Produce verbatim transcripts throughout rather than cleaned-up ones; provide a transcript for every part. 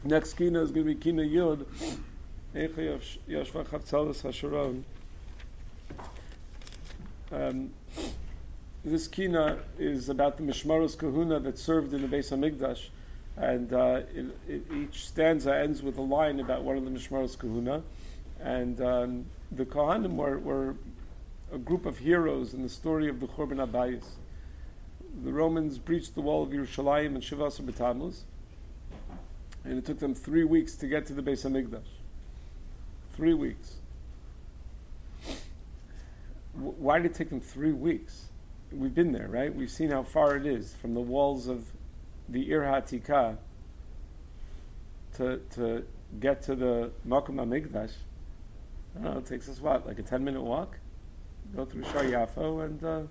Next kina is going to be kina yud. Eicha Yashva Chavtzalas Hasharon. Um, this kina is about the Mishmaros Kahuna that served in the Beis Hamikdash, and uh, it, it, each stanza ends with a line about one of the Mishmaros Kahuna, and um, the Kohanim were, were a group of heroes in the story of the Churban Abayis. The Romans breached the wall of Yerushalayim in Shivas B'Tammuz, and it took them three weeks to get to the Beis Hamikdash. Three weeks. W- why did it take them three weeks? We've been there, right? We've seen how far it is from the walls of the Ir HaTikah to to get to the Makom HaMikdash. I don't know, it takes us what, like a ten minute walk? Go through Shar Yafo, and uh,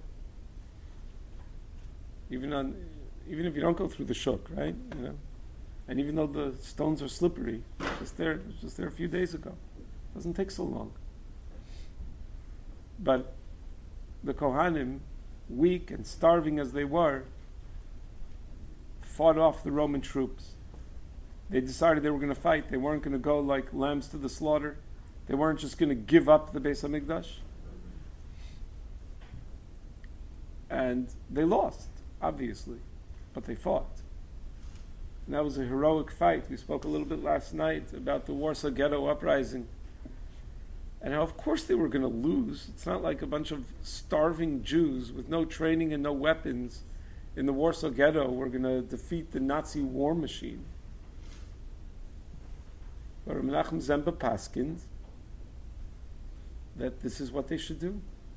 even on, even if you don't go through the Shuk, right? You know, and even though the stones are slippery, just there, just there a few days ago. It doesn't take so long. But the Kohanim, weak and starving as they were, fought off the Roman troops. They decided they were going to fight. They weren't going to go like lambs to the slaughter. They weren't just going to give up the Beis Hamikdash. And they lost, obviously, but they fought. And that was a heroic fight. We spoke a little bit last night about the Warsaw Ghetto uprising, and how, of course, they were going to lose. It's not like a bunch of starving Jews with no training and no weapons in the Warsaw Ghetto were going to defeat the Nazi war machine. But Menachem Zemba paskins that this is what they should do.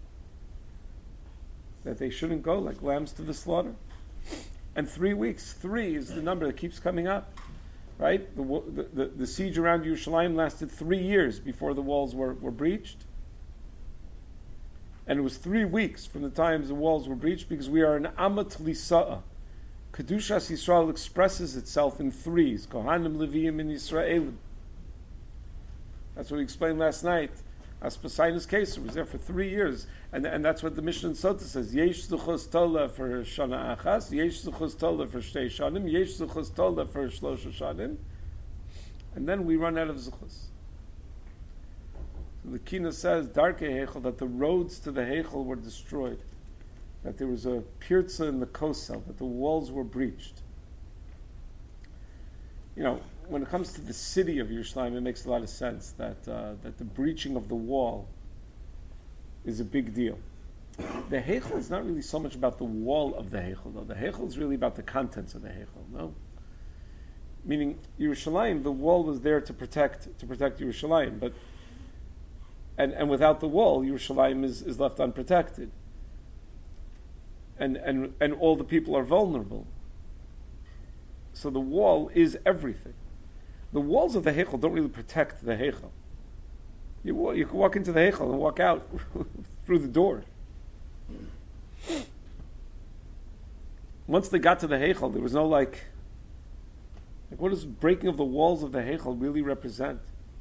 That they shouldn't go like lambs to the slaughter. And three weeks, three is the number that keeps coming up. Right? The, the, the siege around Yerushalayim lasted three years before the walls were, were breached. And it was three weeks from the time the walls were breached, because we are an Amat Lisa'a. Kedushas Yisrael expresses itself in threes. Kohanim, Leviim, and Yisraelim. That's what we explained last night. Aspasainus Keser was there for three years. And, and that's what the Mishnah in Sota says. Yesh Zuchos Tola for Shana Achas, Yesh Zuchos Tola for Shtei Shanim, Yesh Zuchos Tola for Shlosha Shanim. And then we run out of Zuchos. So the Kina says, Darke Heichel, that the roads to the Heichel were destroyed. That there was a Pirza in the Kosel, that the walls were breached. You know, when it comes to the city of Yerushalayim, it makes a lot of sense that uh, that the breaching of the wall is a big deal. The Heichel is not really so much about the wall of the Heichel, though. The Heichel is really about the contents of the Heichel, no? Meaning, Yerushalayim, the wall was there to protect to protect Yerushalayim, but and and without the wall, Yerushalayim is, is left unprotected, and and and all the people are vulnerable. So the wall is everything. The walls of the Heichel don't really protect the Heichel. You, you can walk into the Heichel and walk out through the door. Once they got to the Heichel, there was no like, like what does breaking of the walls of the Heichel really represent?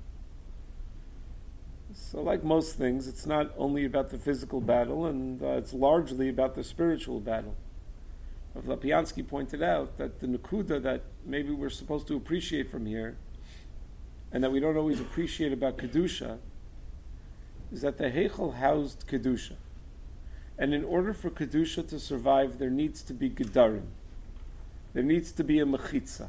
So like most things, it's not only about the physical battle, and uh, it's largely about the spiritual battle. Lapiansky pointed out that the Nakuda that maybe we're supposed to appreciate from here, and that we don't always appreciate about Kedusha, is that the Heichel housed Kedusha. And in order for Kedusha to survive, there needs to be Gedarim. There needs to be a Mechitza.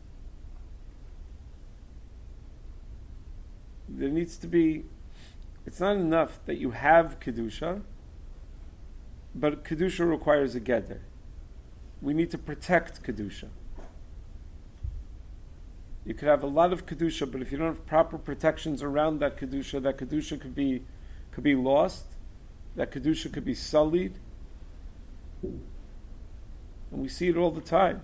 There needs to be, it's not enough that you have Kedusha, but Kedusha requires a Geder. We need to protect Kedusha. You could have a lot of Kedusha, but if you don't have proper protections around that Kedusha, that Kedusha could be could be lost, that Kedusha could be sullied. And we see it all the time.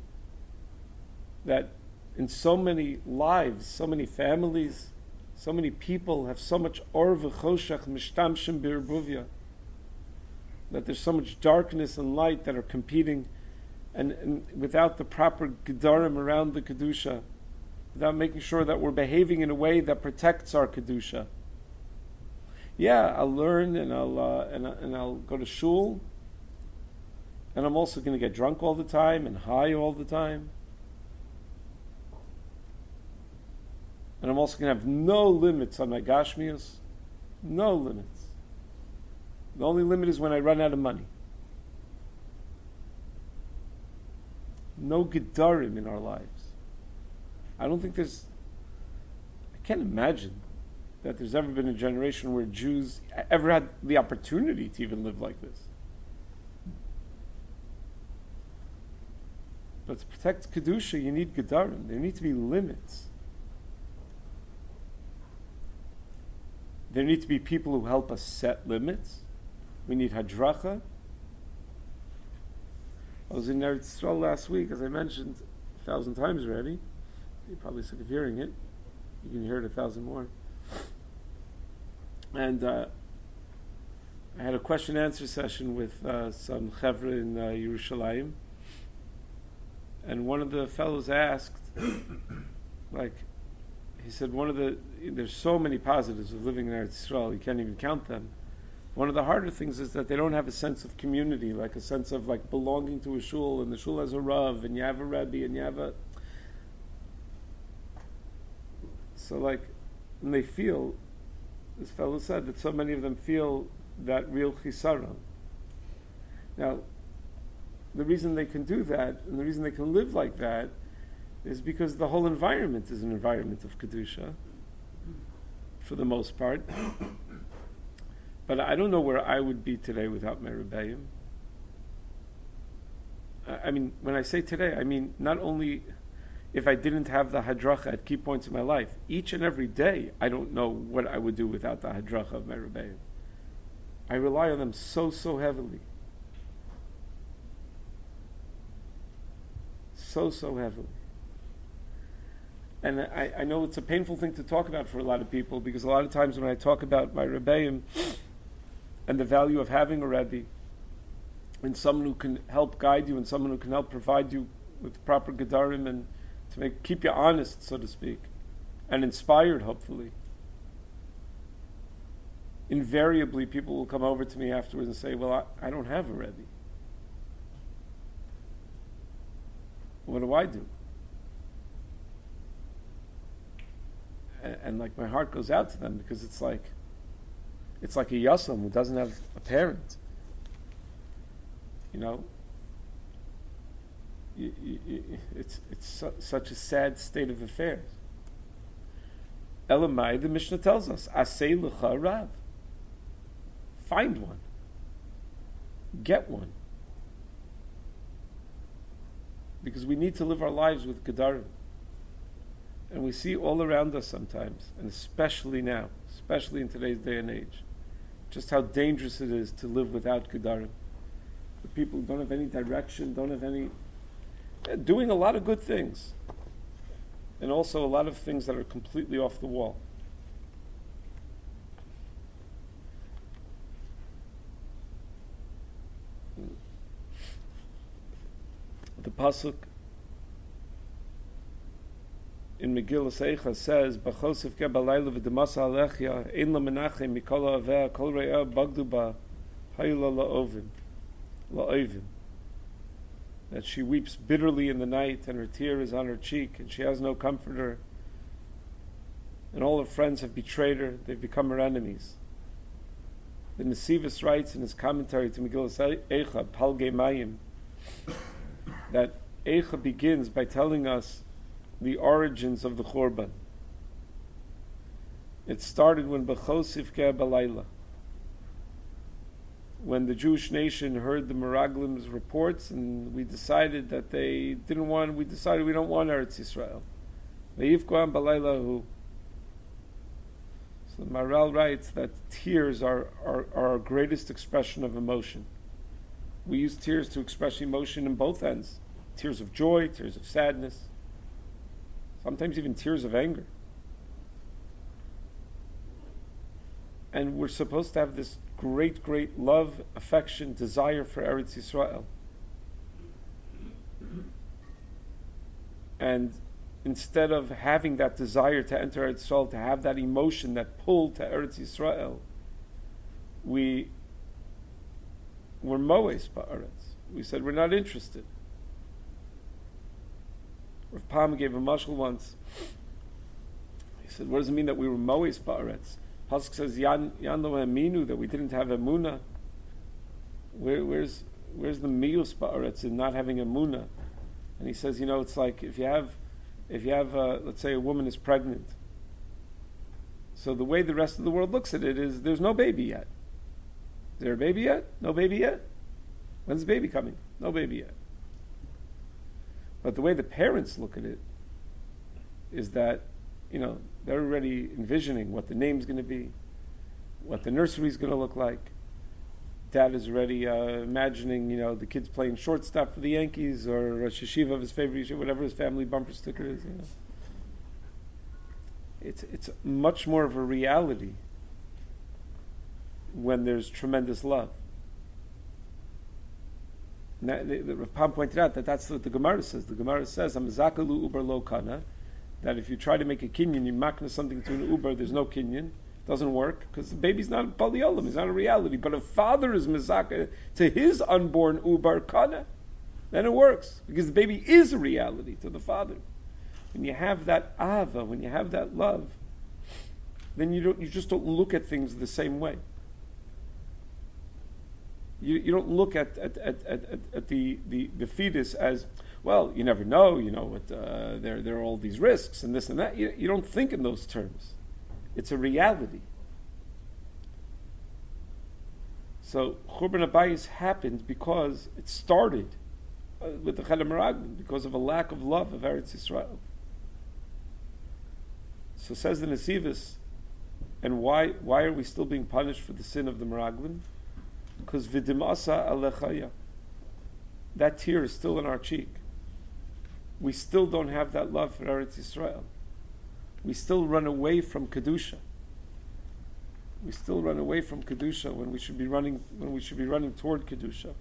That in so many lives, so many families, so many people have so much or v'choshech mishtamshim b'erbuvia, that there's so much darkness and light that are competing. And, and without the proper gedarim around the kedusha, without making sure that we're behaving in a way that protects our kedusha. Yeah, I'll learn and I'll uh, and, and I'll go to shul, and I'm also going to get drunk all the time and high all the time. And I'm also going to have no limits on my gashmias. No limits. The only limit is when I run out of money. No gedarim in our lives. I don't think there's, I can't imagine that there's ever been a generation where Jews ever had the opportunity to even live like this. But to protect Kedusha, you need gedarim. There need to be limits. There need to be people who help us set limits. We need hadracha. I was in Eretz Yisrael last week, as I mentioned a thousand times already. You're probably sick of hearing it. You can hear it a thousand more. And uh, I had a question and answer session with uh, some chevra in uh, Yerushalayim. And one of the fellows asked, like, he said, one of the, there's so many positives of living in Eretz Yisrael, you can't even count them. One of the harder things is that they don't have a sense of community, like a sense of like belonging to a shul, and the shul has a rav, and you have a rebbe, and you have a... So like, and they feel, this fellow said that so many of them feel that real chisaron. Now, the reason they can do that, and the reason they can live like that, is because the whole environment is an environment of Kedusha, for the most part. But I don't know where I would be today without my Rebbeim. I mean, when I say today, I mean not only if I didn't have the hadracha at key points in my life, each and every day, I don't know what I would do without the hadracha of my Rebbeim. I rely on them so, so heavily. So, so heavily. And I, I know it's a painful thing to talk about for a lot of people, because a lot of times when I talk about my Rebbeim and the value of having a Rebbe, and someone who can help guide you, and someone who can help provide you with proper gedarim, and to make keep you honest, so to speak, and inspired, hopefully. Invariably, people will come over to me afterwards and say, well, I, I don't have a Rebbe. What do I do? And, and like my heart goes out to them, because it's like it's like a yasam who doesn't have a parent. You know, you, you, you, it's it's su- such a sad state of affairs. Elamai, the Mishnah tells us, Asay lecha rav. Find one. Get one. Because we need to live our lives with gedarim. And we see all around us sometimes, and especially now, especially in today's day and age, just how dangerous it is to live without gedarim. The people who don't have any direction, don't have any... Yeah, doing a lot of good things. And also a lot of things that are completely off the wall. The pasuk in Megillah Eicha says, "B'chosef ke balayla v'demasa alechya ein la menachem mikol aveh kol re'ah bagdu ba hayla la'ovim la'ovim." That she weeps bitterly in the night, and her tear is on her cheek, and she has no comforter, and all her friends have betrayed her; they've become her enemies. The Nesivos writes in his commentary to Megillah Eicha, Palgei Mayim, that Eicha begins by telling us the origins of the Churban. It started when B'chosif ke balayla, when the Jewish nation heard the Meraglim's reports, and we decided that they didn't want. We decided we don't want Eretz Yisrael. Ve'yivkoam balaylahu. So Maral writes that tears are, are, are our greatest expression of emotion. We use tears to express emotion in both ends. Tears of joy, tears of sadness, sometimes even tears of anger. And we're supposed to have this great, great love, affection, desire for Eretz Yisrael. And instead of having that desire to enter Eretz Yisrael, to have that emotion, that pull to Eretz Yisrael, we were moes ba'aretz. We said we're not interested. Rav Pam gave a mashal once. He said, what does it mean that we were Mois Ba'aretz? Pasuk says, Yan Yan lo Aminu, that we didn't have Emunah. Where, where's where's the Mius Ba'aretz in not having Emunah? And he says, you know, it's like if you have, if you have, uh, let's say a woman is pregnant. So the way the rest of the world looks at it is, there's no baby yet. Is there a baby yet? No baby yet? When's the baby coming? No baby yet. But the way the parents look at it is that, you know, they're already envisioning what the name's going to be, what the nursery's going to look like. Dad is already uh, imagining, you know, the kids playing shortstop for the Yankees or a yeshiva of his favorite yeshiva, whatever his family bumper sticker is. You know, it's it's much more of a reality when there's tremendous love. Now, the, the Rav Pam pointed out that that's what the Gemara says. The Gemara says, "Amzakalu uber lo kana," that if you try to make a kinyan, you makna something to an uber, there's no kinyan. Doesn't work because the baby's not a paliolim, it's not a reality. But if father is mizaka to his unborn ubar kana, then it works because the baby is a reality to the father. When you have that ava, when you have that love, then you don't, you just don't look at things the same way. You, you don't look at at, at, at, at the, the, the fetus as, well, you never know, you know, what, uh, there there are all these risks and this and that. You, you don't think in those terms. It's a reality. So Churban Abayis happened because it started uh, with the Cheder Meraglim, because of a lack of love of Eretz Yisrael. So says the Nesivos, and why why are we still being punished for the sin of the Meraglim? Because Vidimasa Alechaya, that tear is still in our cheek. We still don't have that love for Eretz Yisrael. We still run away from Kedusha. We still run away from Kedusha when we should be running when we should be running toward Kedusha.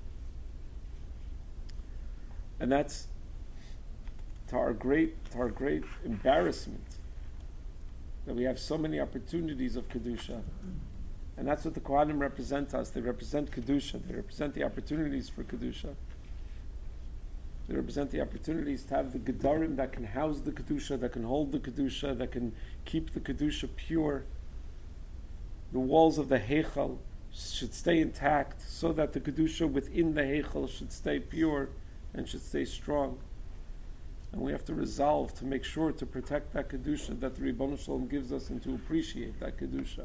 And that's to our great to our great embarrassment that we have so many opportunities of Kedusha. And that's what the Kohanim represent us. They represent Kedusha. They represent the opportunities for Kedusha. They represent the opportunities to have the Gedarim that can house the Kedusha, that can hold the Kedusha, that can keep the Kedusha pure. The walls of the Heichal should stay intact so that the Kedusha within the Heichal should stay pure and should stay strong. And we have to resolve to make sure to protect that Kedusha that the Ribbon Shalom gives us and to appreciate that Kedusha.